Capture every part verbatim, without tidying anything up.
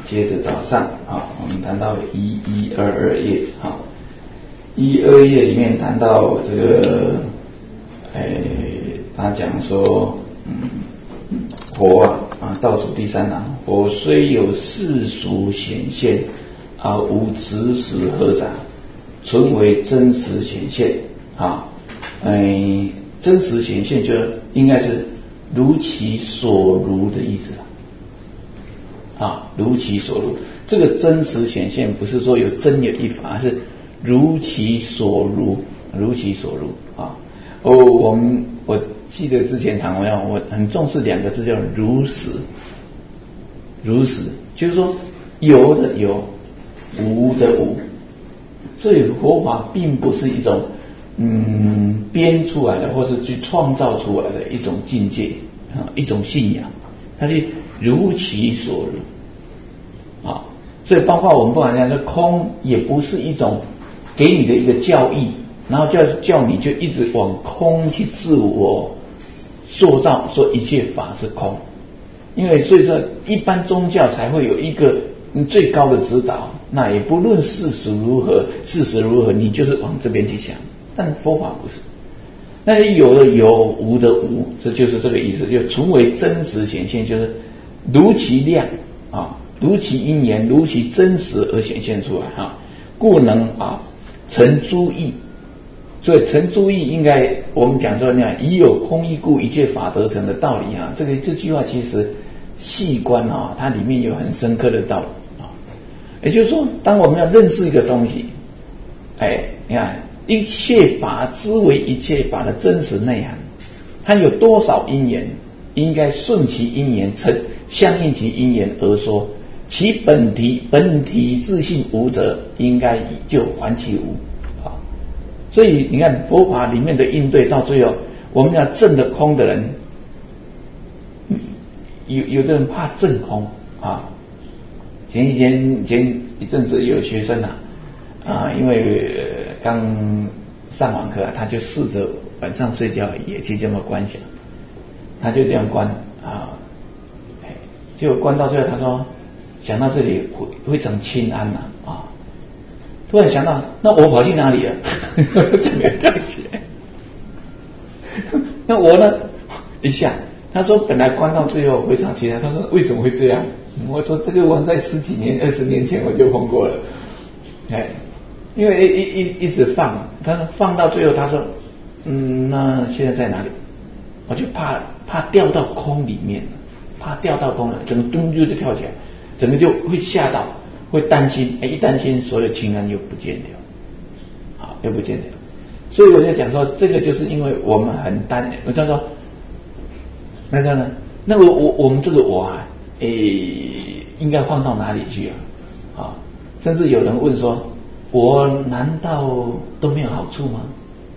接着早上啊，我们谈到一一二二页啊，一二页里面谈到这个，哎，他讲说，嗯，火啊啊，倒数第三啊，火虽有世俗显现，而无直实合杂，纯为真实显现啊，哎，真实显现就应该是如其所如的意思啊。啊，如其所如，这个真实显现不是说有真有一法，而是如其所如，如其所如啊。哦，我们我记得之前常常我很重视两个字叫如实，如实就是说有的有，无的无，所以佛法并不是一种嗯编出来的，或是去创造出来的一种境界啊，一种信仰，它是如其所如啊，所以包括我们不管讲，这空也不是一种给你的一个教义，然后叫叫你就一直往空去自我塑造，说一切法是空，因为所以说一般宗教才会有一个最高的指导，那也不论事实如何，事实如何，你就是往这边去想，但佛法不是。那些有的有，无的无，这就是这个意思，就纯为真实显现，就是如其量啊，如其因缘，如其真实而显现出来哈，故能啊成诸义。所以成诸义应该我们讲说那样，以有空义故，一切法得成的道理啊，这个这句话其实细观啊，它里面有很深刻的道理啊。也就是说，当我们要认识一个东西，哎，你看。一切法之为一切法的真实内涵，它有多少因缘，应该顺其因缘，成相应其因缘而说。其本体本体自性无者，应该就还其无啊。所以你看佛法里面的应对，到最后我们要证的空的人，有有的人怕证空啊。前几天前一阵子有学生啊。啊，因为刚上完课，他就试着晚上睡觉也去这么观想，他就这样观啊，哎，结果观到最后，他说想到这里会会整清安呐 啊, 啊，突然想到，那我跑去哪里了？整个跳起来，那我呢？一下，他说本来观到最后非常清安，他说为什么会这样？我说这个我在十几年、二十年前我就碰过了，哎。因为一一一直放，他放到最后，他说：“嗯，那现在在哪里？”我就怕怕掉到空里面，怕掉到空了，整个咚就就跳起来，整个就会吓到，会担心，哎，一担心，所有情感又不见掉，好，又不见掉。所以我就讲说，这个就是因为我们很担，我就说那个呢，那个我我们这个我啊，哎，应该放到哪里去啊？啊，甚至有人问说。我难道都没有好处吗？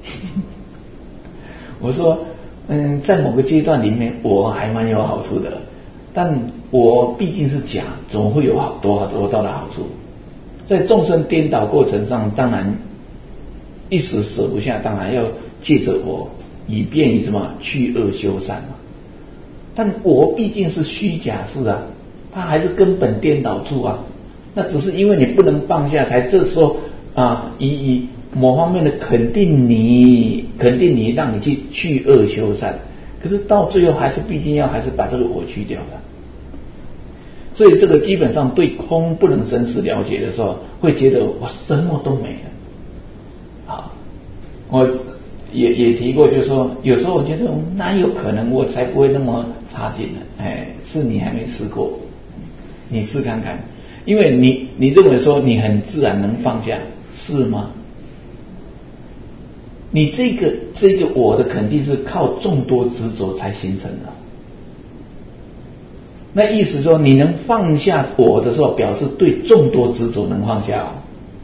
我说，嗯，在某个阶段里面，我还蛮有好处的，但我毕竟是假，总会有好多好多大的好处。在众生颠倒过程上，当然一时舍不下，当然要借着我，以便于什么去恶修善嘛。但我毕竟是虚假事啊，它还是根本颠倒处啊。那只是因为你不能放下，才这时候啊，以以某方面的肯定你，肯定你，让你去去恶修善。可是到最后还是毕竟要还是把这个我去掉的。所以这个基本上对空不能真实了解的时候，会觉得我什么都没了。好，我也也提过，就是说有时候我觉得哪有可能，我才不会那么差劲呢？哎，是你还没试过，你试看看。因为你你认为说你很自然能放下，是吗？你这个这个我的肯定是靠众多执着才形成的。那意思说你能放下我的时候，表示对众多执着能放下哦。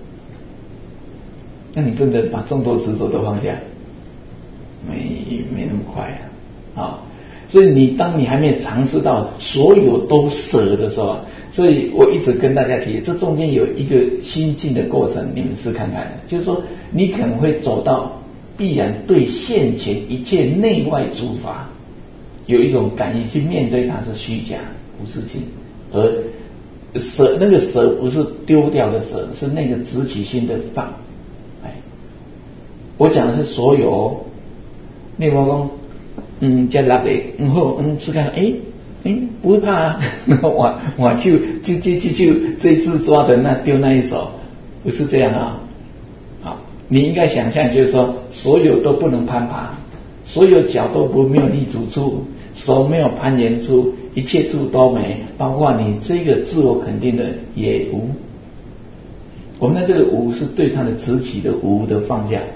那你真的把众多执着都放下？没没那么快啊！啊，所以你当你还没有尝试到所有都舍的时候，所以我一直跟大家提，这中间有一个心境的过程，你们试看看，就是说你可能会走到必然对现前一切内外诸法有一种感应，去面对它是虚假不是性，而舍那个舍不是丢掉的舍，是那个执起心的放。哎，我讲的是所有。你我讲，嗯，这六个，嗯好，嗯吃看，哎哎不会怕啊，我我就就就就就这次抓的那丢那一手，不是这样啊。好，你应该想象就是说，所有都不能攀爬，所有脚都不没有立足处，手没有攀岩处，一切处都没，包括你这个自我肯定的也无。我们的这个无是对它的执起的无的放下。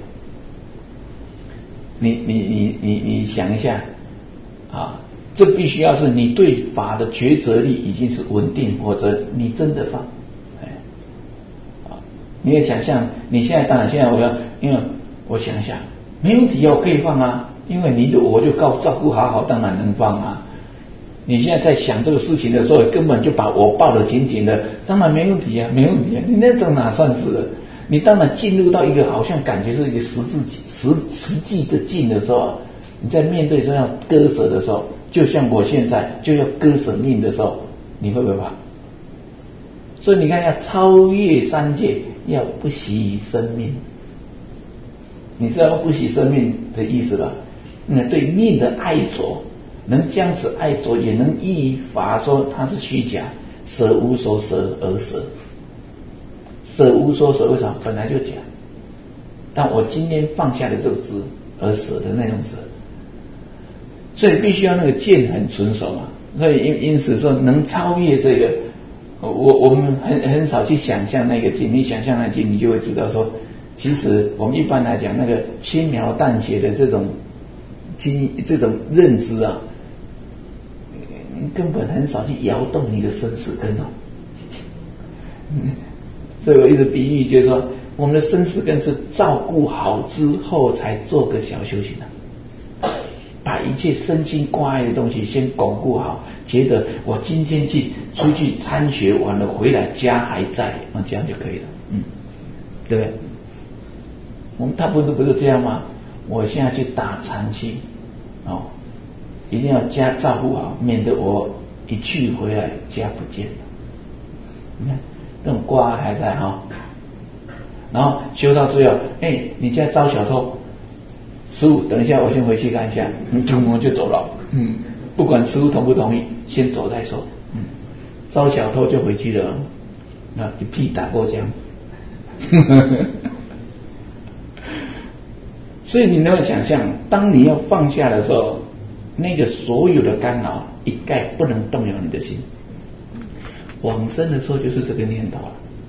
你你你你你想一下啊，这必须要是你对法的抉择力已经是稳定，或者你真的放，哎，啊，你也想象你现在当然现在我要，因为我想一下，没问题啊，我可以放啊，因为你的我就告照顾好好，当然能放啊。你现在在想这个事情的时候，根本就把我抱得紧紧的，当然没问题啊，没问题啊，你那种哪算是的？你当然进入到一个好像感觉是一个实质实实际的境的时候，你在面对这样割舍的时候，就像我现在就要割舍命的时候，你会不会怕？所以你看，要超越三界，要不惜生命。你知道不惜生命的意思吧？那对命的爱着，能将此爱着，也能依法说它是虚假，舍无所舍而舍。舍无所舍，为什么？本来就假，但我今天放下了这个执而舍的那种舍，所以必须要那个见很纯熟嘛。所以因因此说，能超越这个，我我们很很少去想象那个境，你想象那个境，你就会知道说，其实我们一般来讲，那个轻描淡写的这种经这种认知啊，根本很少去摇动你的生死根哦。嗯，所以我一直比喻，就是说，我们的生死根是照顾好之后才做个小修行的，把一切身心挂碍的东西先巩固好，觉得我今天去出去参学完了回来，家还在，那这样就可以了，嗯，对不对？我们大部分都不是这样吗？我现在去打禅期，哦，一定要家照顾好，免得我一去回来家不见了。你看。这种挂还在哈、哦，然后修到最后，哎，你家招小偷，师父，等一下，我先回去看一下，你就我就走了，嗯，不管师父同不同意，先走再说，嗯，招小偷就回去了，那一屁打过江，所以你能够想象，当你要放下的时候，那个所有的干扰一概不能动摇你的心。往生的时候就是这个念头了，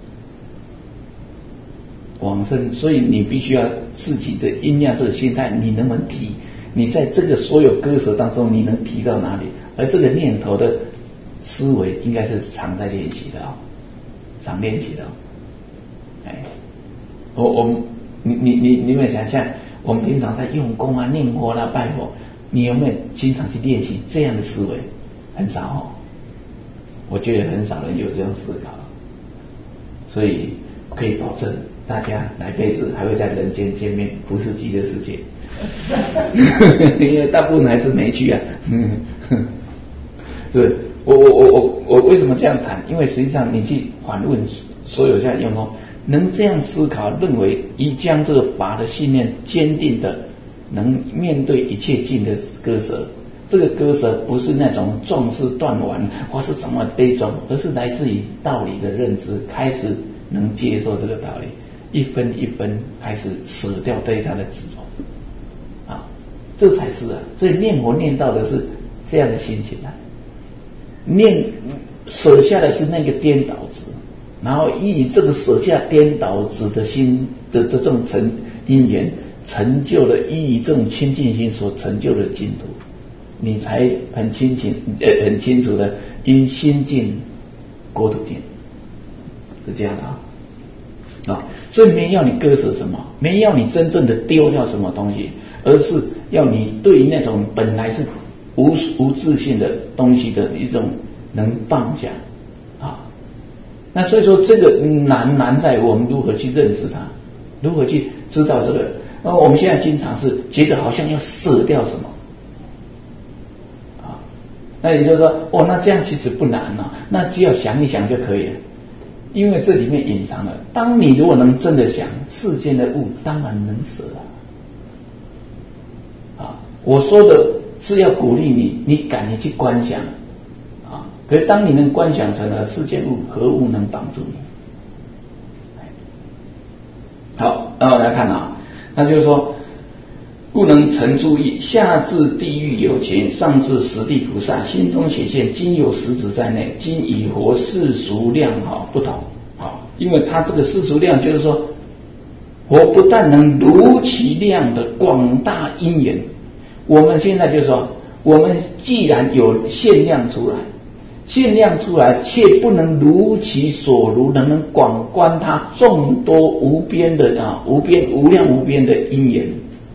往生，所以你必须要自己的阴阳这个心态，你能不能提？你在这个所有割舍当中，你能提到哪里？而这个念头的思维，应该是常在练习的啊、哦，常练习的、哦。哎，我我们你你你你有没有想象，我们平常在用功啊、念佛啦、拜佛，你有没有经常去练习这样的思维？很少哦。我觉得很少人有这样思考，所以可以保证大家来辈子还会在人间见面，不是极乐世界，因为大部分还是没去啊。是，我我我我我为什么这样谈？因为实际上你去反问所有在用功，能这样思考，认为已将这个法的信念坚定的，能面对一切境的割舍。这个割舍不是那种重视断完或是怎么悲壮，而是来自于道理的认知，开始能接受这个道理，一分一分开始舍掉对他的执着啊，这才是啊。所以念佛念到的是这样的心情啊，念舍下的是那个颠倒执，然后以这个舍下颠倒执的心的这种成因缘，成就了以这种清净心所成就的净土。你才很清楚，呃，很清楚的因心净国土净，是这样的啊。啊，所以没要你割舍什么，没要你真正的丢掉什么东西，而是要你对那种本来是无无自性的东西的一种能放下啊。那所以说这个难难在我们如何去认识它，如何去知道这个。而我们现在经常是觉得好像要舍掉什么。 那也就是说，哦，那这样其实不难啊，那只要想一想就可以了。因为这里面隐藏了，当你如果能真的想，世间的物当然能舍了。啊，我说的是要鼓励你，你敢于去观想啊。可是当你能观想成了世间物，何物能绑住你？好，那我们来看啊，那就是说，不能成诸意，下至地狱有情，上至十地菩萨，心中显现，今有实质在内，今与佛世俗量哈不同啊，因为它这个世俗量就是说，佛不但能如其量的广大因缘，我们现在就是说，我们既然有限量出来。限量出来，却不能如其所如，能能广观它众多无边的啊，无边无量无边的因缘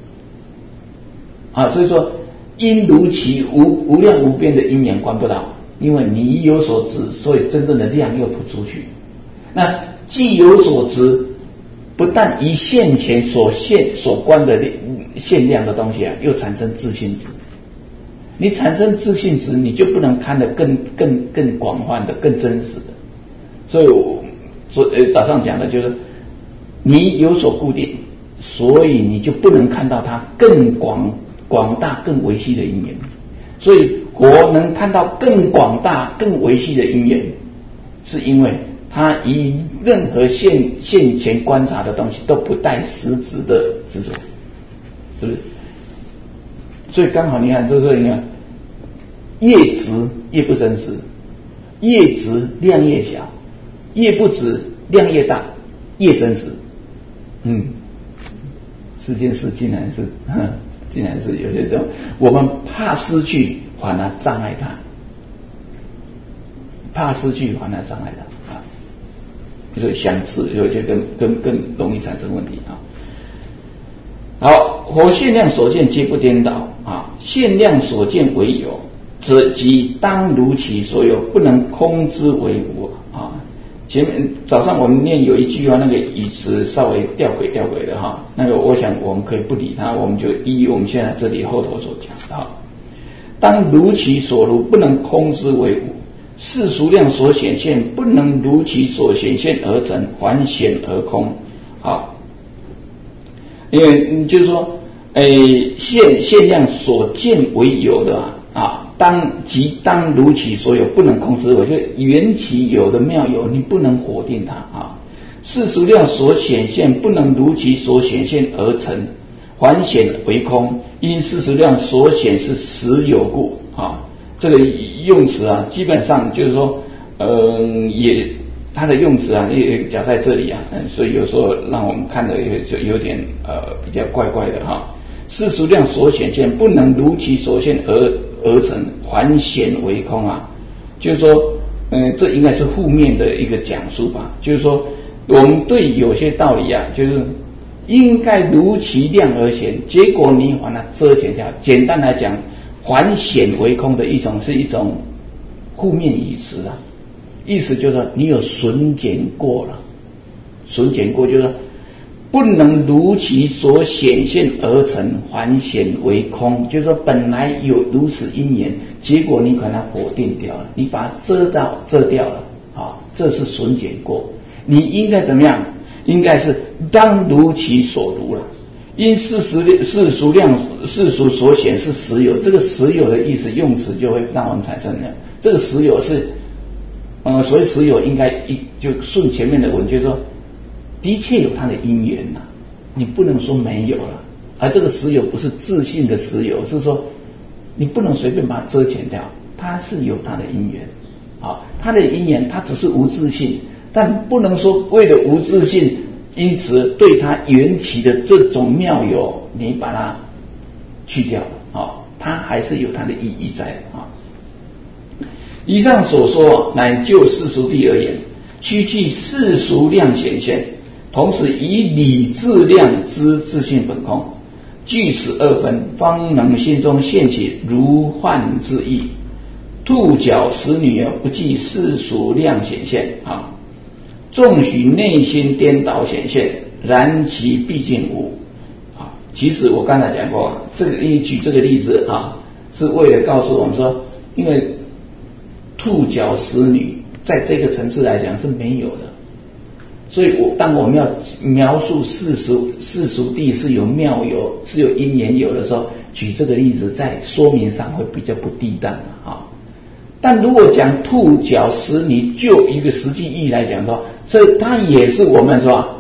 啊，所以说因如其无无量无边的因缘观不到，因为你有所执，所以真正的量又不出去。那既有所执，不但以现前所现所观的限量的东西啊，又产生自信执。你产生自信值，你就不能看得更更更广泛的、更真实的。所以我昨呃早上讲的就是，你有所固定，所以你就不能看到它更广广大、更维系的因缘。所以我能看到更广大、更维系的因缘，是因为它以任何现现前观察的东西都不带实质的执着，是不是？所以刚好你看，就是你看，越直越不真实，越直量越小，越不直量越大，越真实。嗯，这件事竟然是，竟然是有些这种，我们怕失去，反而障碍它；怕失去，反而障碍它啊。所以相似，有些更更更容易产生问题啊。好，佛限量所见皆不颠倒啊，限量所见为有，则即当如其所有，不能空之为无啊。前面早上我们念有一句话，那个语词稍微吊诡吊诡的哈，那个我想我们可以不理它，我们就依我们现在这里后头所讲的哈，当如其所如，不能空之为无。世俗量所显现，不能如其所显现而成，还显而空啊。因为就是说，诶，现现量所见为有的啊，啊当即当如其所有，不能空之为，就缘起有的妙有，你不能否定它啊。世俗量所显现，不能如其所显现而成，还显为空，因世俗量所显是实有故啊。这个用词啊，基本上就是说，嗯，也。它的用词啊，也讲在这里啊，所以有时候让我们看的就有点呃比较怪怪的哈。世俗量所显现，不能如其所现而而成，还显为空啊。就是说，嗯、呃，这应该是负面的一个讲述吧。就是说，我们对有些道理啊，就是应该如其量而显，结果你把它遮掩掉。简单来讲，还显为空的一种是一种负面语词啊。意思就是说，你有损减过了，损减过就是说，不能如其所显现而成，还显为空。就是说，本来有如此因缘，结果你把它否定掉了，你把它遮到遮掉了啊，这是损减过。你应该怎么样？应该是当如其所如了。因世俗世俗量世俗所显是实有，这个实有的意思用词就会让我们产生的，这个实有是。呃，所以实有应该一就顺前面的文，就是说，的确有它的因缘呐、啊，你不能说没有了。而这个实有不是自信的实有，是说你不能随便把它遮掩掉，它是有它的因缘。啊，它的因缘它只是无自信，但不能说为了无自信，因此对它缘起的这种妙有，你把它去掉了啊，它还是有它的意义在的啊。以上所说乃就世俗谛而言，须去世俗量显现，同时以理智量之自性本空，据此二分，方能心中现起如幻之意。兔角使女儿不计世俗量显现啊，纵许内心颠倒显现，然其毕竟无啊。其实我刚才讲过，这个举这个例子啊，是为了告诉我们说， 因为兔角使女在这个层次来讲是没有的，所以我当我们要描述世俗世俗谛是有妙有是有因缘有的时候，举这个例子在说明上会比较不地当啊。但如果讲兔角使女，就一个实际意义来讲的话，所以它也是我们是吧？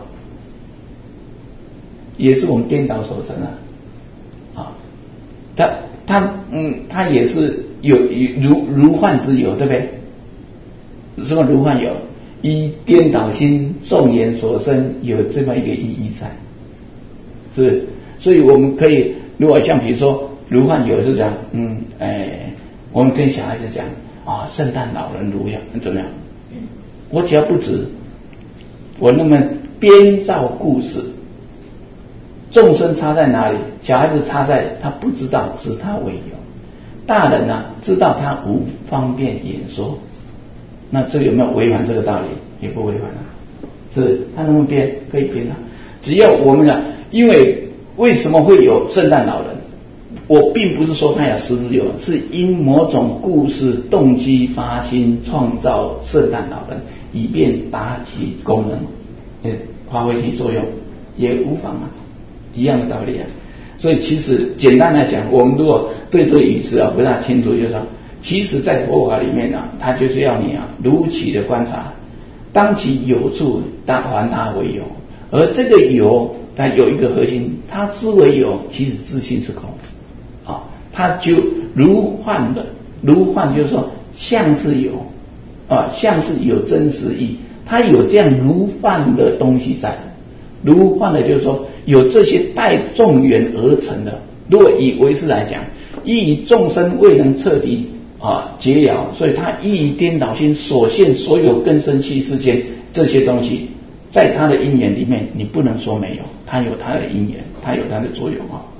也是我们颠倒所成啊，啊，它它嗯，它也是有如如幻之有，对不对？什么如幻有？依颠倒心众言所生，有这么一个意义在，是不是？所以我们可以，如果像比如说如幻有是讲，嗯，哎，我们跟小孩子讲啊，圣诞老人如样怎么样？我只要不指，我那么编造故事。众生差在哪里？小孩子差在他不知道，知他为有；大人啊，知道他无，方便演说。那这有没有违反这个道理？也不违反啊，是他能不能编？可以编啊。只要我们啊，因为为什么会有圣诞老人？我并不是说他有实质有，是因某种故事动机发心创造圣诞老人，以便达其功能，发挥其作用，也无妨啊。一样的道理啊，所以其实简单来讲，我们如果对这个语词啊不大清楚，就是说，其实在佛法里面啊，它就是要你啊如其的观察，当其有处，但还它为有，而这个有，它有一个核心，它之为有，其实自性是空啊，它就如幻的，如幻就是说像是有啊，像是有真实义，它有这样如幻的东西在。如幻的就是说有这些带众缘而成的，如果以唯识来讲，以众生未能彻底啊解了，所以他以颠倒心所现所有根生系世间这些东西，在他的因缘里面，你不能说没有，他有他的因缘，他有他的作用啊。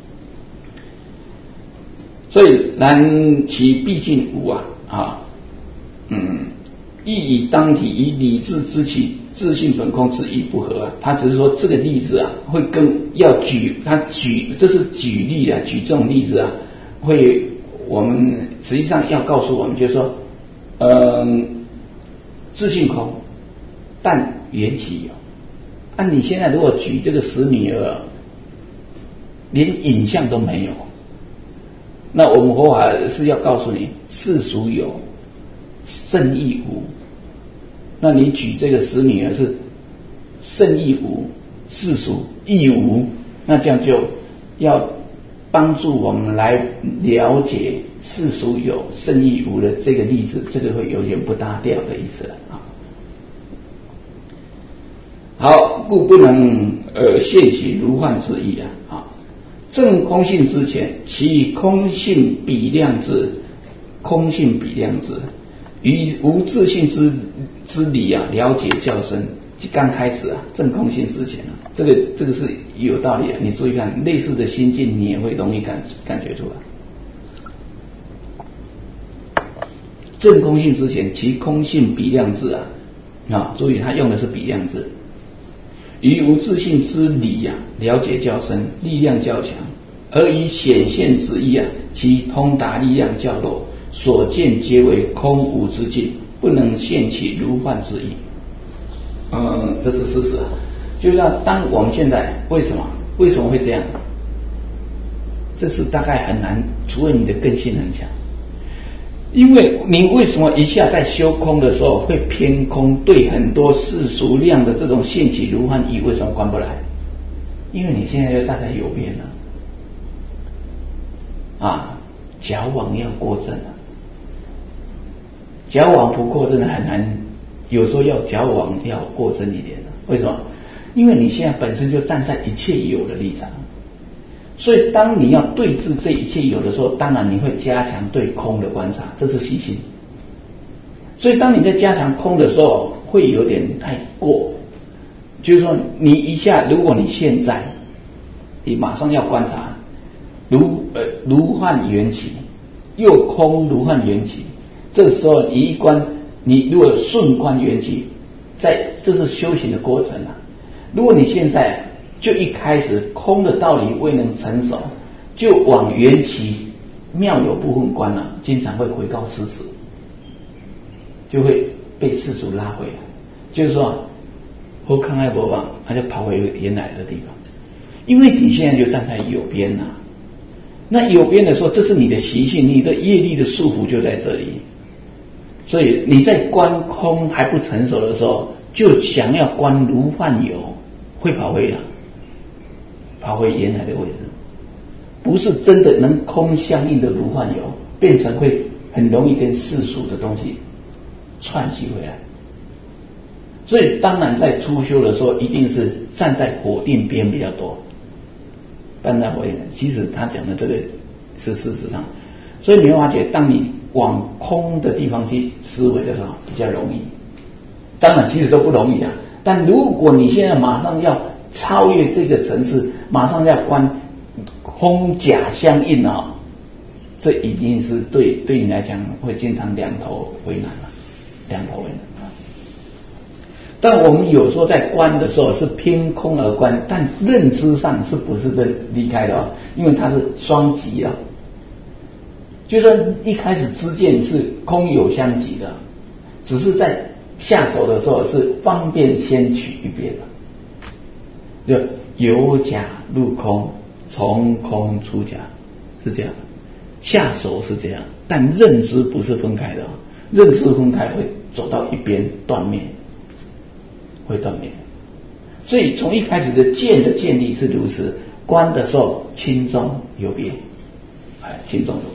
所以然其毕竟无啊啊嗯，亦以当体以理智知其自性本空之意不合啊，他只是说这个例子啊，会跟要举他举，这是举例啊，举这种例子啊，会我们实际上要告诉我们，就是说，嗯，自性空，但缘起有。啊，你现在如果举这个使女儿，连影像都没有，那我们佛法是要告诉你，世俗有，圣义无。那你举这个使女儿是圣义无，世俗义无，那这样就要帮助我们来了解世俗有圣义无的这个例子，这个会有点不搭调的意思了啊。好，故不能呃现起如幻之意啊啊！证空性之前，其空性比量智，空性比量智，于无自性之之理啊，了解较深。刚开始啊，证空性之前啊，这个这个是有道理的。你注意看，类似的心境，你也会容易感感觉出来。证空性之前，其空性比量智啊啊，注意他用的是比量智。于无自性之理啊，了解较深，力量较强，而以显现之意啊，其通达力量较弱，所见皆为空无之境，不能现起如幻之意。嗯，这是事实啊。就是说，当我们现在为什么为什么会这样？这是大概很难，除非你的根性很强。因为你为什么一下在修空的时候会偏空，对很多世俗量的这种现起如幻意为什么关不来？因为你现在就站在右边了啊，矫枉要过正了，矫枉不过正的很难，有时候要矫枉要过正一点了。为什么？因为你现在本身就站在一切有的立场，所以当你要对治这一切有的时候，当然你会加强对空的观察，这是细心。所以当你在加强空的时候，会有点太过，就是说你一下，如果你现在你马上要观察如呃如幻缘起，又空如幻缘起，这个时候你一观，你如果顺观缘起，在这是修行的过程啊。如果你现在就一开始空的道理未能成熟，就往缘起妙有部分观啊，经常会回告世俗，就会被世俗拉回来，就是说好康爱博望，他就跑回原来的地方，因为你现在就站在右边啊，那右边的时候，这是你的习性，你的业力的束缚就在这里，所以你在观空还不成熟的时候，就想要观如幻有，会跑回来，跑回原来的位置，不是真的能空相应的如幻有，变成会很容易跟世俗的东西串起回来。所以当然在初修的时候，一定是站在否定边比较多。站在否定，其实他讲的这个是事实上，所以你会发觉，当你往空的地方去思维的时候，比较容易。当然，其实都不容易啊。但如果你现在马上要超越这个层次，马上要观空假相应啊，这一定是对对你来讲会经常两头为难了，两头为难。但我们有时候在观的时候是偏空而观，但认知上是不是被离开的哦？因为它是双极的，就是说一开始知见是空有相即的，只是在下手的时候是方便先取一边的，就由假入空，从空出假，是这样。下手是这样，但认知不是分开的，认知分开会走到一边断灭。会断灭，所以从一开始的见的建立是如此，观的时候轻重有别，哎，轻重有别。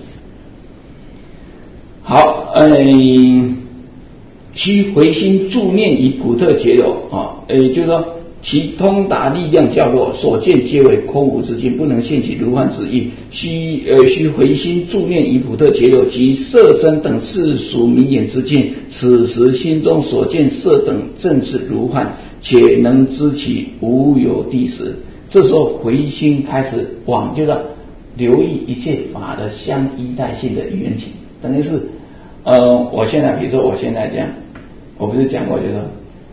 好，嗯，须回心助念以普特结流啊，也就是说，其通达力量较弱，所见皆为空无之境，不能现起如幻之意。须呃须回心助念以普特结流及色身等世俗明眼之境，此时心中所见色等正是如幻，且能知其无有地时。这时候回心开始往，就是留意一切法的相依赖性的缘起，等于是呃，我现在比如说我现在这样，我不是讲过就是说。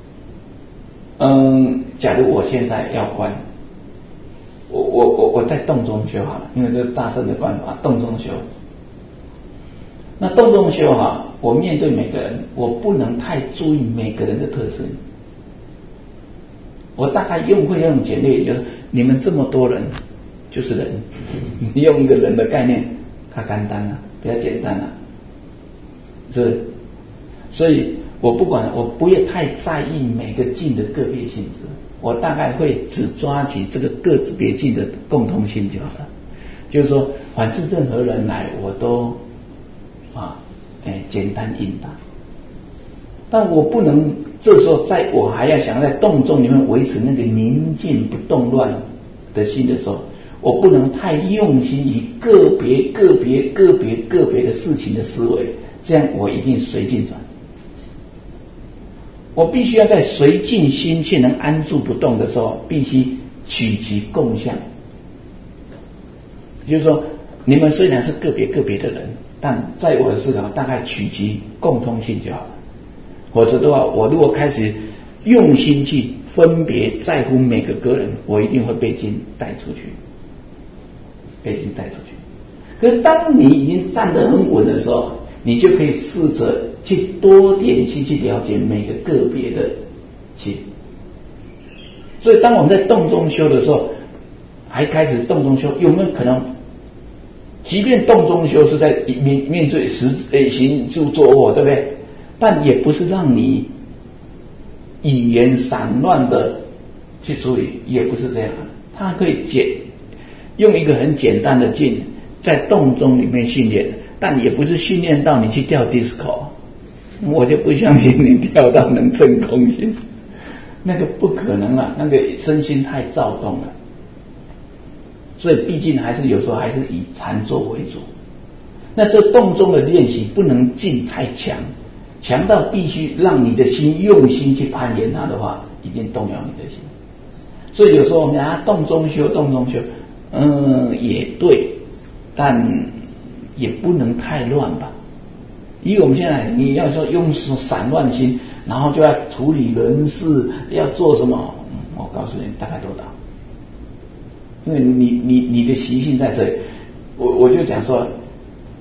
嗯，假如我现在要观，我我我我在洞中修好了，因为这是大圣的观法，洞中修。那洞中修哈，我面对每个人，我不能太注意每个人的特性。我大概用会用简略，就是你们这么多人就是人，你用一个人的概念，它简单了，比较简单了，是不是？所以我不管，我不会太在意每个境的个别性质，我大概会只抓起这个个别境的共通性就好了。就是说，凡是任何人来，我都啊，哎，简单应答。但我不能这时候在我还要想在动中里面维持那个宁静不动乱的心的时候，我不能太用心以个别个别个别个别的事情的思维，这样我一定随境转。我必须要在随境心切能安住不动的时候，必须取其共相。就是说，你们虽然是个别个别的人，但在我的思考大概取其共通性就好了。否则的话，我如果开始用心去分别在乎每个个人，我一定会被经带出去，被经带出去。可是当你已经站得很稳的时候，你就可以试着去多点心去了解每个个别的心。所以当我们在动中修的时候，还开始动中修，有没有可能即便动中修是在面面对实诶行住坐卧，对不对？但也不是让你语言散乱的去处理，也不是这样。它可以简用一个很简单的劲在动中里面训练，但也不是训练到你去跳 disco， 我就不相信你跳到能证空心，那个不可能了，那个身心太躁动了。所以毕竟还是有时候还是以禅坐为主。那这动中的练习不能劲太强，强到必须让你的心用心去攀岩它的话，一定动摇你的心。所以有时候我们讲啊，动中修，动中修，嗯，也对，但也不能太乱吧。以我们现在，你要说用散乱心，然后就要处理人事，要做什么？嗯、我告诉你，大概都到。因为你你你的习性在这里，我我就讲说，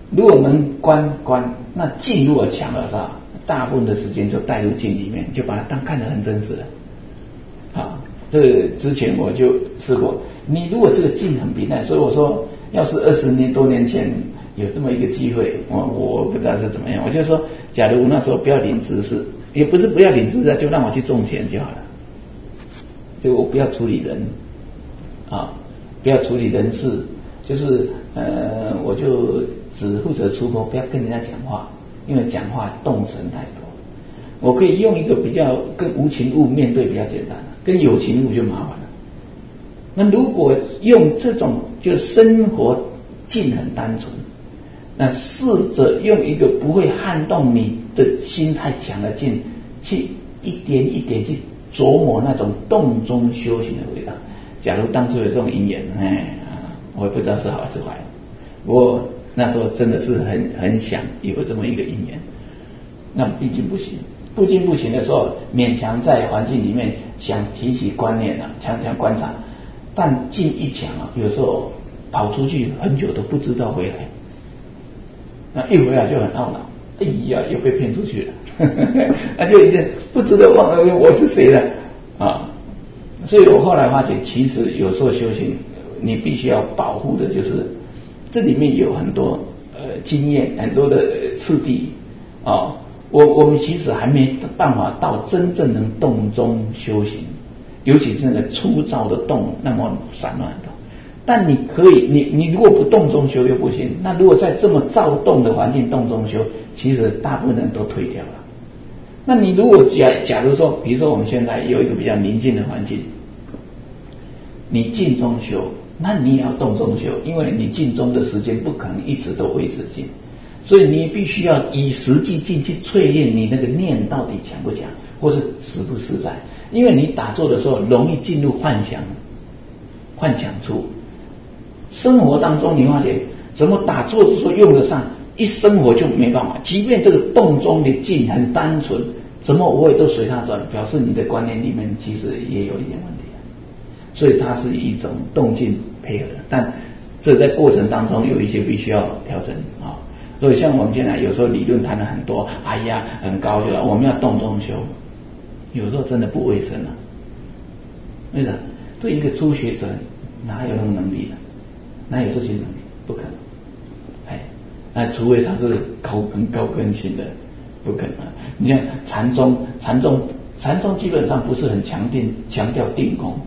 如果能观观，那静如果强了是吧？大部分的时间就带入静里面，就把它当看得很真实了。啊，这个之前我就试过。你如果这个静很平淡，所以我说，要是二十年多年前有这么一个机会，我我不知道是怎么样。我就说，假如那时候不要领知识，也不是不要领知识，就让我去种田就好了。就我不要处理人，啊，不要处理人事，就是呃，我就只负责出国，不要跟人家讲话，因为讲话动神太多。我可以用一个比较跟无情物面对比较简单，跟有情物就麻烦了。那如果用这种就生活静很单纯，那试着用一个不会撼动你的心太强的静，去一点一点去琢磨那种动中修行的味道。假如当初有这种因缘，哎，我也不知道是好还是坏。不过那时候真的是很很想有这么一个因缘，那毕竟不行。不进不行的时候，勉强在环境里面想提起观念啊，强强观察，但进一强啊，有时候跑出去很久都不知道回来，那一回来就很懊恼，哎呀，又被骗出去了，那就已经不知道忘了我是谁了啊。所以我后来发觉，其实有时候修行，你必须要保护的就是这里面有很多呃经验，很多的次第啊。我我们其实还没办法到真正能动中修行，尤其是那个粗糙的动那么散乱的。但你可以，你你如果不动中修又不行。那如果在这么躁动的环境动中修，其实大部分人都退掉了。那你如果假假如说，比如说我们现在有一个比较宁静的环境，你静中修，那你也要动中修，因为你静中的时间不可能一直都维持静。所以你必须要以实际进去淬炼你那个念到底强不强，或是实不实在。因为你打坐的时候容易进入幻想，幻想处。生活当中你发觉怎么打坐的时候用得上，一生活就没办法。即便这个动中的静很单纯，怎么我也都随它转，表示你的观念里面其实也有一点问题。所以它是一种动静配合的，但这在过程当中有一些必须要调整啊。所以像我们现在有时候理论谈了很多，哎呀很高就了，我们要动中修，有时候真的不卫生啊。为什么？对一个初学者哪有那种能力呢？哪有这些能力？不可能。哎，那除非他是高很高根性的，不可能。你像禅宗，禅宗禅宗基本上不是很强定强调定功，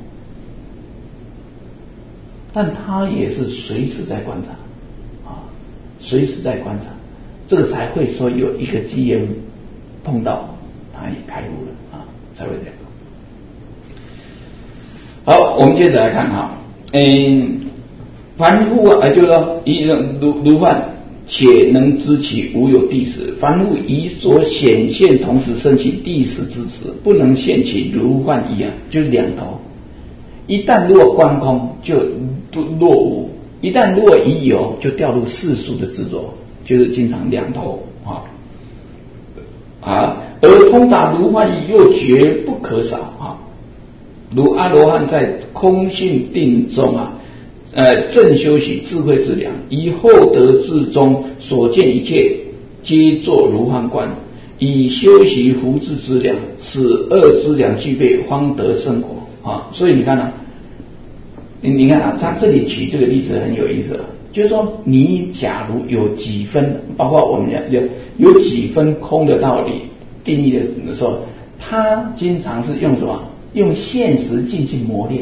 但他也是随时在观察。随时在观察，这个才会说有一个机缘碰到，他也开悟了啊，才会这样。好，我们接着来看哈，嗯，凡夫啊，就是说一如如幻，且能知其无有地识。凡夫以所显现同时生起地识之执，不能现其如幻一样，就是两头。一旦如果观空，就落无。一旦如果已有，就掉入世俗的执着，就是经常两头啊啊，而通达如幻义又绝不可少啊。如阿罗汉在空性定中啊，呃，正修习智慧之良，以后得智中所见一切皆作如幻观，以修习福智之良，使二之良具备，方得圣果啊。所以你看呢、啊？你你看啊，他这里举这个例子很有意思啊，就是说你假如有几分，包括我们讲有有几分空的道理定义的时候，他经常是用什么？用现实进去磨练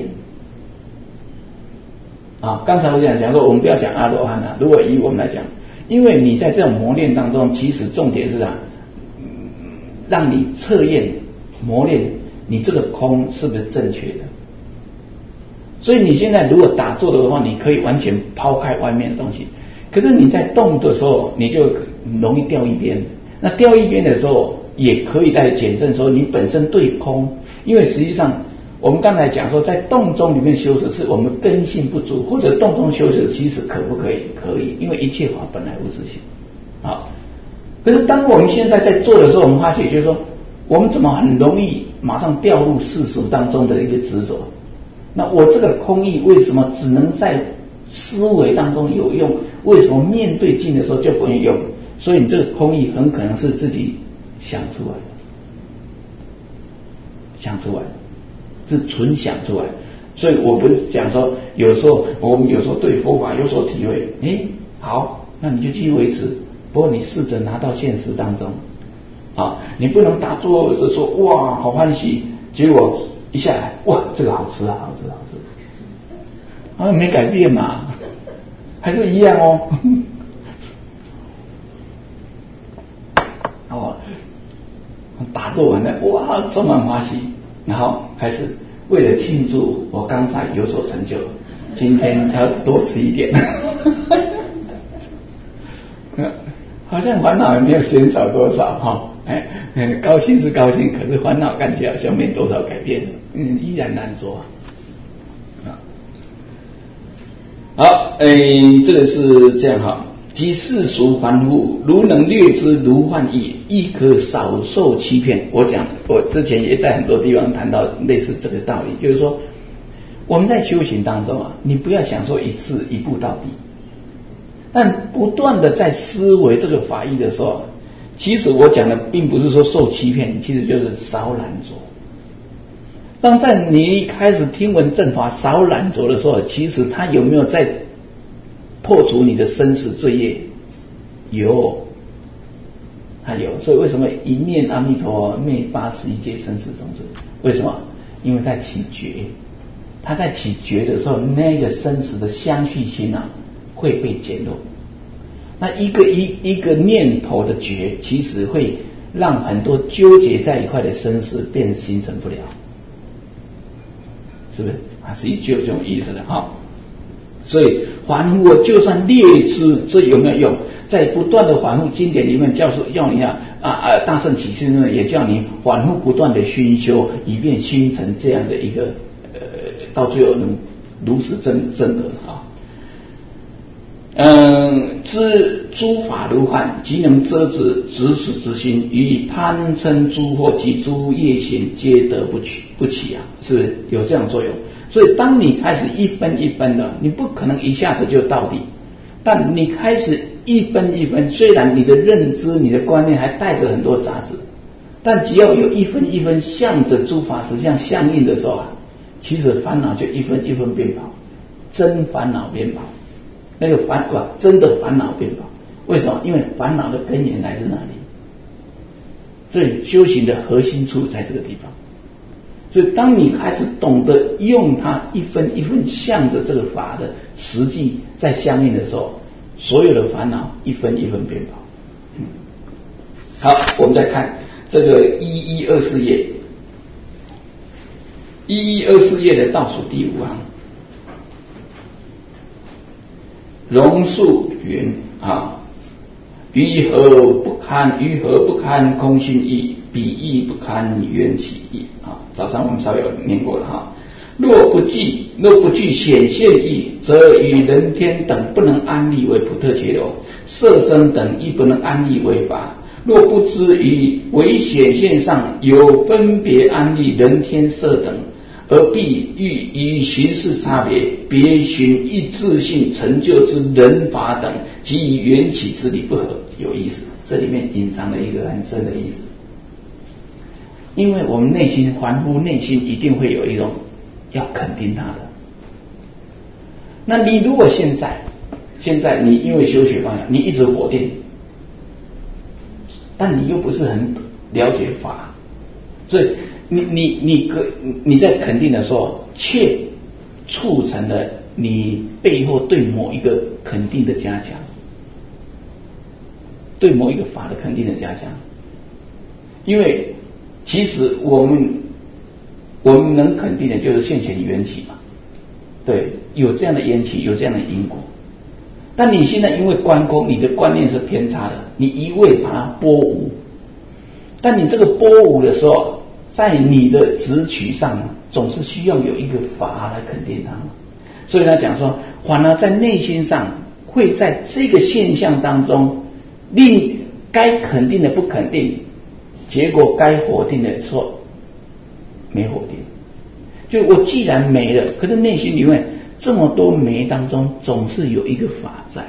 啊。刚才我讲讲说，我们不要讲阿罗汉啊，如果以我们来讲，因为你在这种磨练当中，其实重点是啊，让你测验磨练你这个空是不是正确的。所以你现在如果打坐的话，你可以完全抛开外面的东西，可是你在动的时候，你就容易掉一边。那掉一边的时候，也可以来检证说你本身对空，因为实际上我们刚才讲说，在动中里面修持是我们根性不足，或者动中修持其实可不可以？可以，因为一切法本来无自性啊。可是当我们现在在做的时候，我们发觉就是说，我们怎么很容易马上掉入世俗当中的一个执着？那我这个空义为什么只能在思维当中有用？ 为什么面对境的时候就不能用？所以你这个空义很可能是自己想出来的，想出来的，是纯想出来。所以我不是讲说，有时候我们有时候对佛法有所体会，哎，好，那你就继续维持。不过你试着拿到现实当中，啊，你不能打坐着说哇好欢喜，结果一下来哇这个好吃啊，好吃好吃，啊没改变嘛，还是一样哦。哦，打坐完了哇充满欢喜，然后开始为了庆祝我刚才有所成就，今天要多吃一点。好像烦恼也没有减少多少哈，哎，高兴是高兴，可是烦恼看起来好像没多少改变，嗯，依然难做。好，哎，这个是这样哈。即世俗凡夫，如能略知如幻意，亦可少受欺骗。我讲，我之前也在很多地方谈到类似这个道理，就是说我们在修行当中啊，你不要想说一次一步到底。但不断的在思维这个法义的时候，其实我讲的并不是说受欺骗，其实就是少懒惰。当在你开始听闻正法少懒惰的时候，其实他有没有在破除你的生死罪业？有，他有。所以为什么一念阿弥陀灭八十一劫生死种子？为什么？因为在起觉，他在起觉的时候，那个生死的相续心啊会被减弱。那一个一一个念头的觉，其实会让很多纠结在一块的生死变形成不了，是不是啊？是就有这种意思的哈。所以反复就算略知，这有没有用？在不断的反复经典里面，教授要你啊啊啊大圣启示呢，也叫你反复不断的熏修，以便熏成这样的一个呃，到最后能如实真真的啊。嗯，知诸法如幻，即能遮止执使之心，与贪嗔诸惑及诸业行皆得不起不起啊，是不是有这样作用？所以当你开始一分一分的，你不可能一下子就到底，但你开始一分一分，虽然你的认知、你的观念还带着很多杂质，但只要有一分一分向着诸法实相相应的时候啊，其实烦恼就一分一分变薄，真烦恼变薄。那个烦不真的烦恼变薄，为什么？因为烦恼的根源来自哪里？所以修行的核心处在这个地方。所以当你开始懂得用它一分一分向着这个法的实际在相应的时候，所有的烦恼一分一分变薄。嗯，好，我们再看这个一一二四页，一一二四页的倒数第五行。榕树云啊，于何不堪？于何不堪空性义？彼亦不堪缘起义啊。早上我们稍微有念过了哈。若不具若不具显现义，则与人天等不能安立为普特伽罗，色身等亦不能安立为法。若不知于为显现上有分别安立人天色等，而必欲以形式差别，别寻一自性成就之人法等，及与缘起之理不合。有意思，这里面隐藏了一个很深的意思。因为我们内心凡夫内心一定会有一种要肯定他的。那你如果现在现在你因为修学方向，你一直否定，但你又不是很了解法，所以你你你可你在肯定的时候，却促成了你背后对某一个肯定的加强，对某一个法的肯定的加强。因为其实我们我们能肯定的就是现前缘起嘛，对，有这样的缘起，有这样的因果。但你现在因为观空，你的观念是偏差的，你一味把它拨无。但你这个拨无的时候，在你的执取上，总是需要有一个法来肯定它。所以他讲说，反而在内心上会在这个现象当中，令该肯定的不肯定，结果该否定的说没否定。就我既然没了，可是内心里面这么多没当中，总是有一个法在，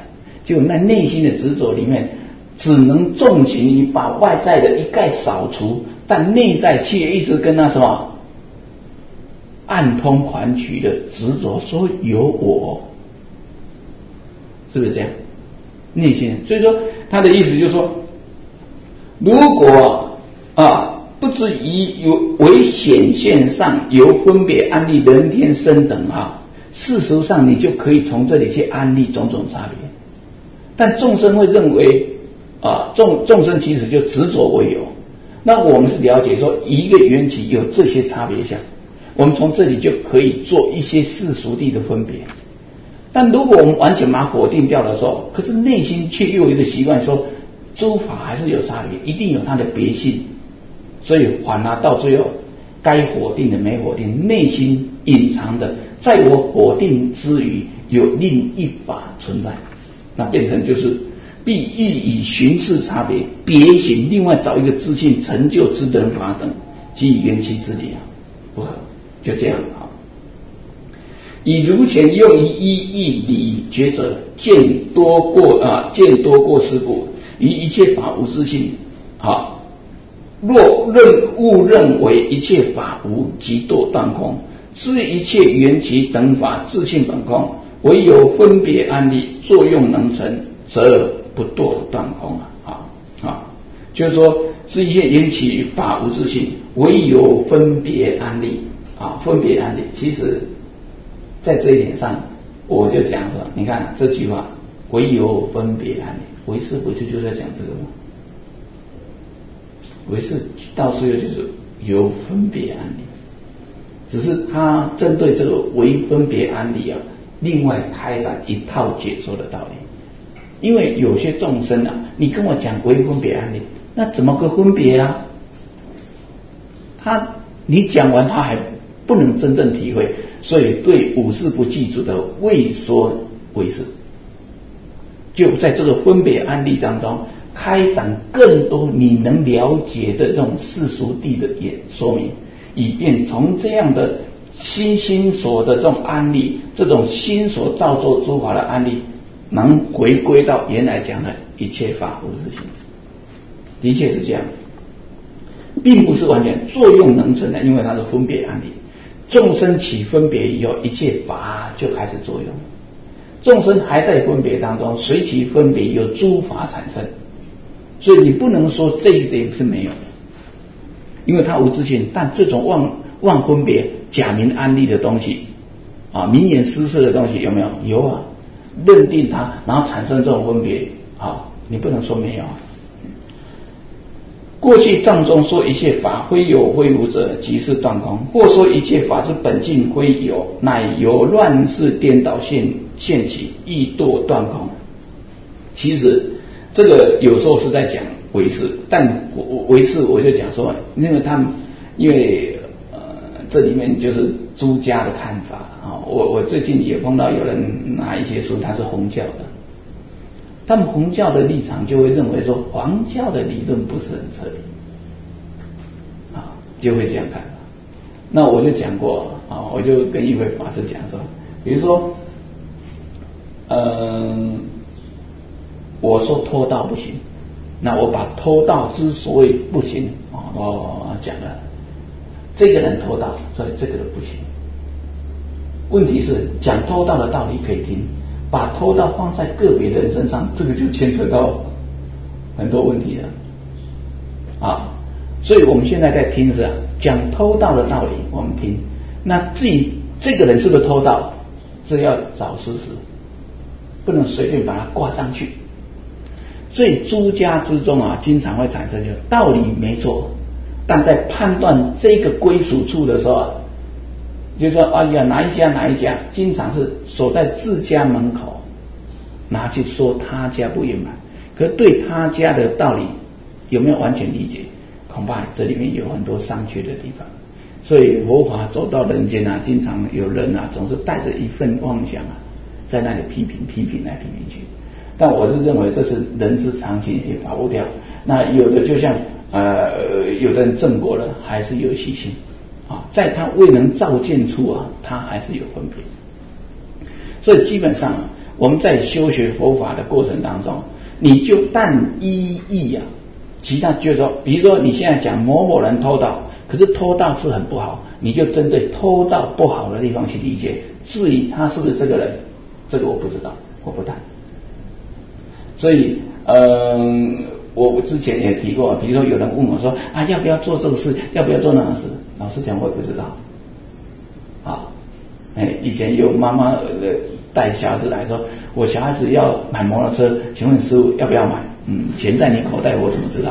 就那内心的执着里面，只能纵情于把外在的一概扫除，但内在却一直跟那什么暗通款曲的执着，说有我，是不是这样？内心，所以说他的意思就是说，如果啊不至于有为显现上由分别安立人天生等啊，事实上你就可以从这里去安立种种差别。但众生会认为啊，众众生其实就执着为有。那我们是了解说一个缘起有这些差别相，我们从这里就可以做一些世俗地的分别。但如果我们完全把它否定掉的时候，可是内心却又有一个习惯说诸法还是有差别，一定有它的别性，所以反而到最后该否定的没否定，内心隐藏的在我否定之余有另一法存在，那变成就是必欲以寻视差别别行，另外找一个自信成就之等法等，即缘起之理啊，不合，就这样啊。以如前用于一义理抉择，见多过啊，见多过失故，于一切法无自性啊。若认误认为一切法无，即堕断空。是一切缘起等法自性本空，唯有分别安立作用能成，则不堕断空啊！啊啊，就是说，是一切缘起法无自性，唯有分别安立啊，分别安立。其实，在这一点上，我就讲说，你看这句话，唯有分别安立，唯识不是就在讲这个吗？唯识到最后就是有分别安立，只是他针对这个唯分别安立啊，另外开展一套解说的道理。因为有些众生啊，你跟我讲唯分别安立，那怎么个分别啊？他你讲完他还不能真正体会，所以对五事不记住的未说唯识，就在这个分别安立当中开展更多你能了解的这种世俗谛的也说明，以便从这样的心心所的这种安立，这种心所造作诸法的安立，能回归到原来讲的一切法无自性。的确是这样，并不是完全作用能成的，因为它是分别安立。众生起分别以后，一切法就开始作用。众生还在分别当中，随其分别有诸法产生，所以你不能说这一点是没有，因为它无自性。但这种妄妄分别、假名安立的东西啊，名言施设的东西有没有？有啊，认定它，然后产生这种分别啊，你不能说没有啊。过去藏中说一切法非有非无者，即是断空；或说一切法之本性非有，乃由乱世颠倒现现起，亦堕断空。其实这个有时候是在讲唯识，但唯识我就讲说，因为他们因为呃这里面就是诸家的看法啊，我我最近也碰到有人拿一些书，他是红教的。他们红教的立场就会认为说黄教的理论不是很彻底啊，就会这样看。那我就讲过啊，我就跟一位法师讲说，比如说嗯，我说偷盗不行，那我把偷盗之所以不行啊，我讲了这个人偷盗，所以这个人不行。问题是讲偷盗的道理可以听，把偷盗放在个别人身上，这个就牵扯到很多问题了啊！所以我们现在在听是、啊、讲偷盗的道理，我们听，那至于这个人是不是偷盗，这要找事实，不能随便把它挂上去。所以诸家之中啊，经常会产生就道理没错，但在判断这个归属处的时候啊，就是说，哎呀，哪一家哪一家，经常是守在自家门口，拿去说他家不圆满，可对他家的道理有没有完全理解？恐怕这里面有很多商榷的地方。所以佛法走到人间啊，经常有人啊，总是带着一份妄想啊，在那里批评批评来批评去。但我是认为这是人之常情，也跑不掉。那有的就像呃，有的人正果了，还是有习性。啊，在他未能照见处啊，他还是有分别。所以基本上、啊、 我们在修学佛法的过程当中，你就但依义啊，其他就是说，比如说你现在讲某某人偷盗，可是偷盗是很不好，你就针对偷盗不好的地方去理解。至于他是不是这个人，这个我不知道，我不谈。所以，嗯、呃，我之前也提过，比如说有人问我说啊，要不要做这个事，要不要做那个事？老实讲，我也不知道。啊，哎，以前有妈妈带小孩子来说，我小孩子要买摩托车，请问师父要不要买？嗯，钱在你口袋，我怎么知道？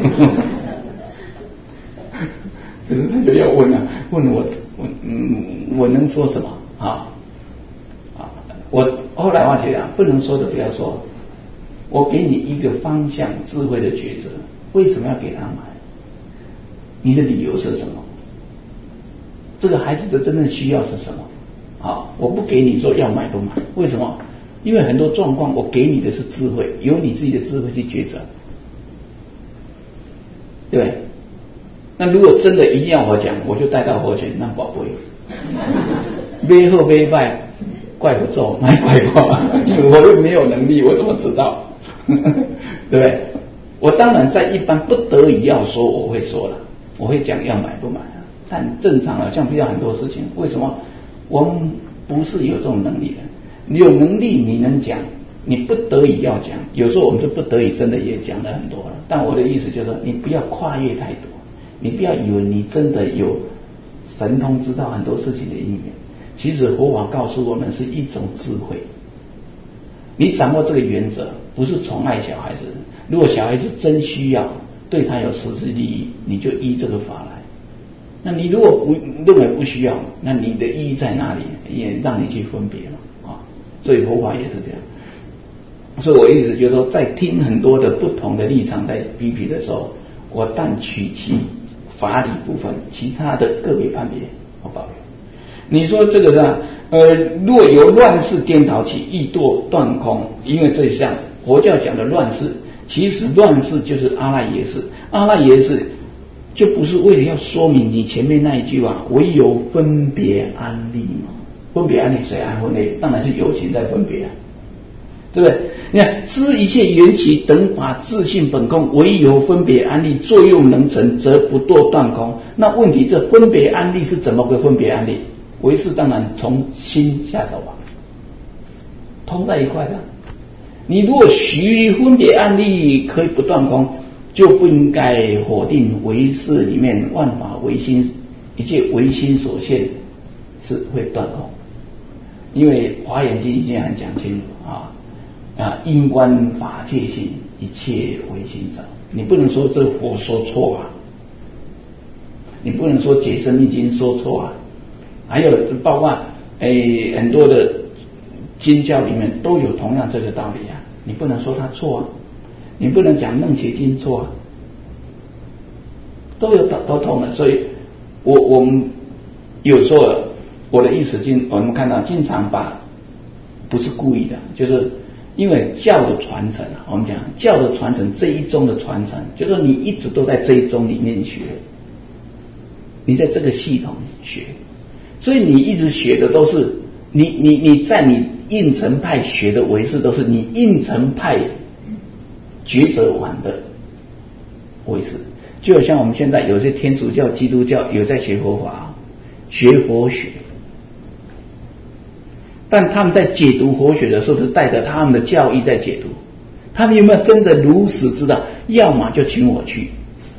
可是他就要问啊，问我，我嗯，我能说什么啊？啊，我后来我觉得不能说的不要说，我给你一个方向，智慧的抉择，为什么要给他买？你的理由是什么？这个孩子的真正需要是什么？啊，我不给你说要买不买，为什么？因为很多状况我给你的是智慧，由你自己的智慧去抉择，对不对？那如果真的一定要我讲，我就带到佛前，那宝贝，买好买坏，怪不做，买怪我，因为我又没有能力，我怎么知道？对不对？我当然在一般不得已要说，我会说了，我会讲要买不买。但正常了，像比较很多事情，为什么我们不是有这种能力的？你有能力你能讲，你不得已要讲，有时候我们就不得已真的也讲了很多了。但我的意思就是说，你不要跨越太多，你不要以为你真的有神通知道很多事情的因缘。其实佛法告诉我们是一种智慧，你掌握这个原则，不是宠爱小孩子。如果小孩子真需要，对他有实质利益，你就依这个法来。那你如果不认为不需要，那你的意义在哪里？也让你去分别了啊。所以佛法也是这样。所以我意思就是说，在听很多的不同的立场在批评的时候，我但取其法理部分，其他的个别判别我保留。你说这个是吧？呃，若由乱世颠倒起，易堕断空。因为这项佛教讲的乱世，其实乱世就是阿赖耶识。阿赖耶识就不是为了要说明你前面那一句话，唯有分别安立嘛。分别安立谁安分类？当然是有情在分别啊，对不对？你看，知一切缘起等法自性本空，唯有分别安立作用能成，则不堕断空。那问题，这分别安立是怎么个分别安立？唯识当然从心下手吧，通在一块的。你如果许分别安立可以不断空，就不应该否定唯识里面万法唯心，一切唯心所现是会断空。因为华严经已经很讲清楚啊啊，因观法界性，一切唯心造。你不能说这个佛说错啊，你不能说解深密经说错啊，还有包括诶很多的经教里面都有同样这个道理啊，你不能说它错啊，你不能讲楞伽经错啊，都有都通了。所以我我们有时候我的意思经我们看到经常把不是故意的，就是因为教的传承啊，我们讲教的传承这一宗的传承，就是说你一直都在这一宗里面学，你在这个系统学，所以你一直学的都是你你你在你应成派学的唯识都是你应成派抉择完的唯识。就好像我们现在有些天主教、基督教有在学佛法，学佛学，但他们在解读佛学的时候是带着他们的教义在解读，他们有没有真的如实知道？要么就请我去，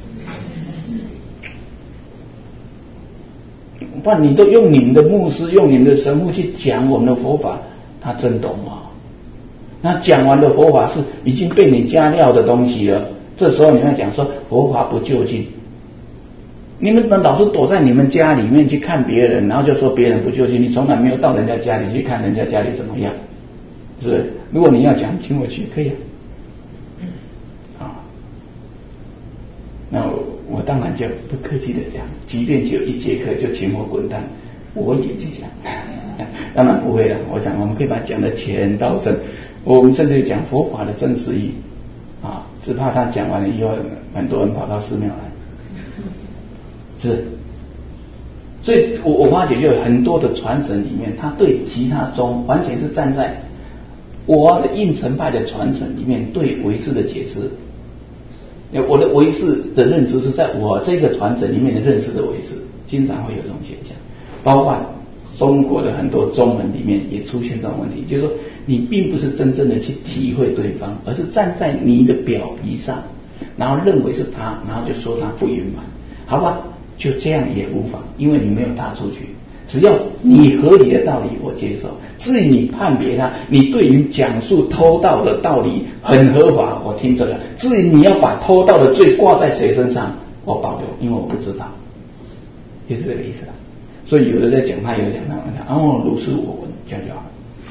不然你都用你们的牧师、用你们的神父去讲我们的佛法，他真懂吗？那讲完的佛法是已经被你加料的东西了，这时候你们讲说佛法不究竟，你们老是躲在你们家里面去看别人，然后就说别人不究竟，你从来没有到人家家里去看人家家里怎么样，是不是？如果你要讲，请我去可以啊。啊，那我我当然就不客气的讲，即便只有一节课就请我滚蛋，我也去讲。当然不会了，我想我们可以把它讲得浅到深，我们甚至讲佛法的真实意啊，只怕他讲完了以后，很多人跑到寺庙来。是，所以我我发觉就有很多的传承里面，他对其他宗完全是站在我的应成派的传承里面对唯识的解释，我的唯识的认知是在我这个传承里面的认识的唯识，经常会有这种现象，包括中国的很多宗门里面也出现这种问题，就是说你并不是真正的去体会对方，而是站在你的表皮上，然后认为是他，然后就说他不圆满，好吧，就这样也无妨，因为你没有踏出去。只要你合理的道理我接受，至于你判别他，你对于讲述偷盗的道理很合法，我听这个；至于你要把偷盗的罪挂在谁身上，我保留，因为我不知道，也是这个意思啦。所以有的在讲他，有的讲他，哦，如是我闻，这样就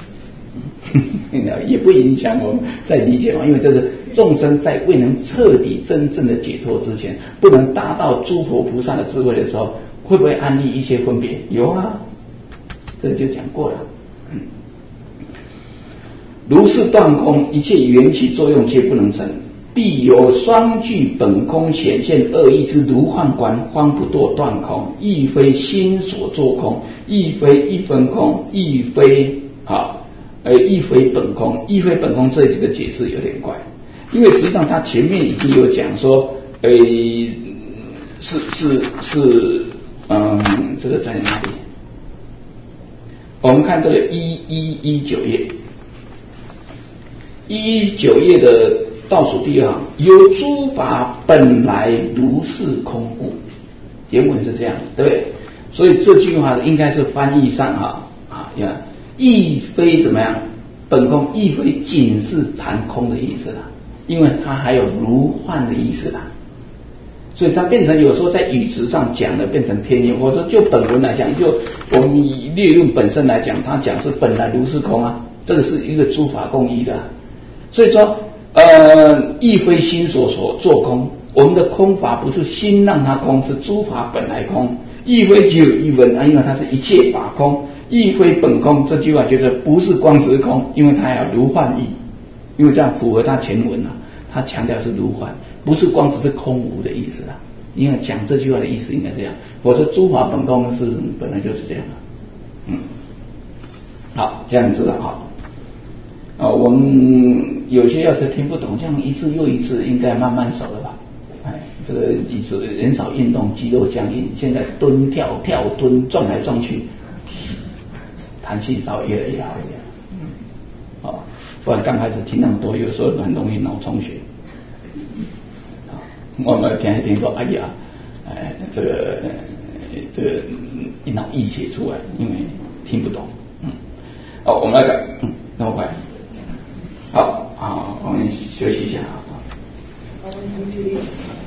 好，也不影响我们在理解嘛，因为这是众生在未能彻底真正的解脱之前，不能达到诸佛菩萨的智慧的时候。会不会安立一些分别？有啊，这就讲过了。嗯，如是断空，一切缘起作用皆不能成，必有双具本空显现二义之如幻观，方不堕断空，亦非心所作空，亦非一分空，亦非啊，呃，亦非本空，亦非本空，这几个解释有点怪，因为实际上他前面已经有讲说，呃，是是是。嗯，这个在哪里？我们看这个一一一九页，一一九页的倒数第二行，有诸法本来如是空故，原文是这样，对不对？所以这句话应该是翻译上哈啊，呀，亦非怎么样，本空亦非仅是谈空的意思啦，因为它还有如幻的意思啦。所以它变成有时候在语词上讲的变成偏义，或者就本文来讲，就我们以略论本身来讲，它讲是本来如是空啊，这个是一个诸法共依的、啊。所以说，呃，亦非心所所做空，我们的空法不是心让它空，是诸法本来空。亦非只有一分啊，因为它是一切法空。亦非本空，这句话就是不是光是空，因为它要如幻义，因为这样符合它前文啊，它强调是如幻。不是光只是空无的意思啦，因为讲这句话的意思应该这样，否则诸法本空是本来就是这样的。嗯，好，这样知道好。啊，我们有些要是听不懂，这样一次又一次，应该慢慢熟了吧？哎，这个一直人少运动，肌肉僵硬，现在蹲跳跳蹲撞来撞去，弹性稍微越来越好一点。嗯，好，不然刚开始听那么多，有时候很容易脑充血。我们听一听说，哎呀，哎，这个这个一脑溢血出来，因为听不懂。嗯，好，我们来改，嗯，那么快，好，好，我们休息一下啊。好，我们休息。